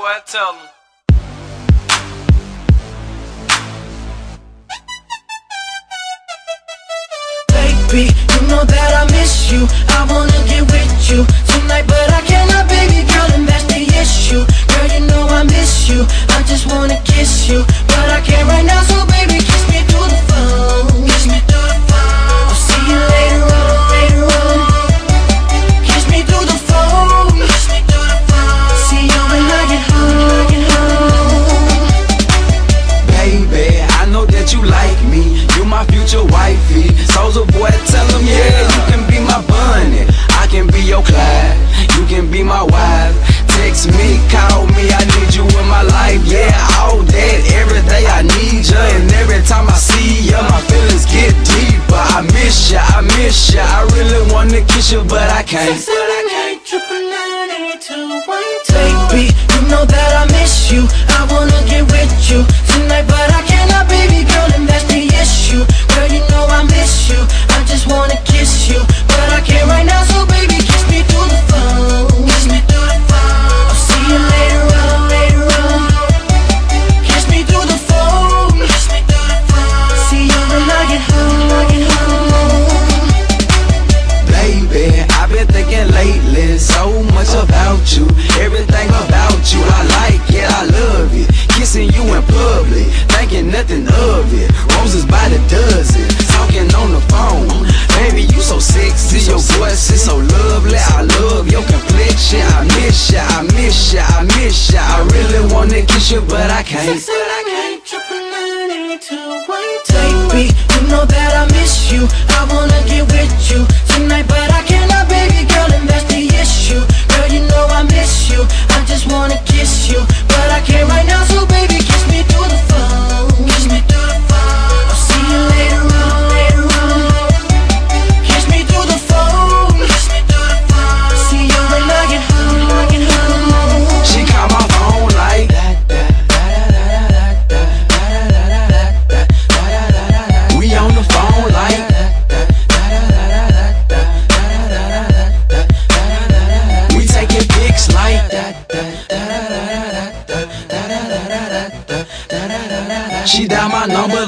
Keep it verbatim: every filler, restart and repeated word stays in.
boy, tell him. Baby, you know that I miss you. I wanna get with you tonight, but I cannot, baby girl, and that's the issue. Girl, you know I miss you. I just wanna kiss you, but I can't right now, so baby, kiss me through the phone. Kiss me through the phone. I'll see you later on, later on. Kiss me through the phone. Kiss me through the phone. See you when I get home, get home. Baby, I know that you like me. You my future wifey. Soulja Boy, tell him, yeah, you can be my bunny. I can be your Clyde. You can be my wife. Text me, call me, I need you in my life. Yeah, all that, every day I need you. And every time I see you, my feelings get deeper. I miss you, I miss you. I really wanna kiss you, but I can't. Baby, you know that I miss you. I wanna get with you tonight, but I cannot, baby girl, and that's the issue. Girl, you know I miss you. I just wanna kiss you, but I can't right now, so baby, kiss me through the phone. Kiss me through the phone. I'll see you later on, later on. Kiss me through the phone. Kiss me through the phone. See you when I get home, I get home. Baby, I've been thinking lately so much about you. Everything about you, I like it, I love it. Kissing you in public, thinking nothing of it. Roses by the dozen, talking on the phone. Baby, you so sexy, your voice is so lovely. I love your complexion. I miss ya, I miss ya, I miss ya. I really wanna kiss you, but I can't. Baby, you know that I miss you. I wanna get with you tonight, but I cannot, baby girl, and that's the issue. Girl, you know I miss you. I just wanna kiss you, but I can't right now, so baby, kiss me through the phone. Kiss me through the phone. I'll see you later on, later on. Kiss me through the phone. Kiss me through the phone. See you when I get home, I get home. She call my phone like we on the phone like we taking pics like she dial my number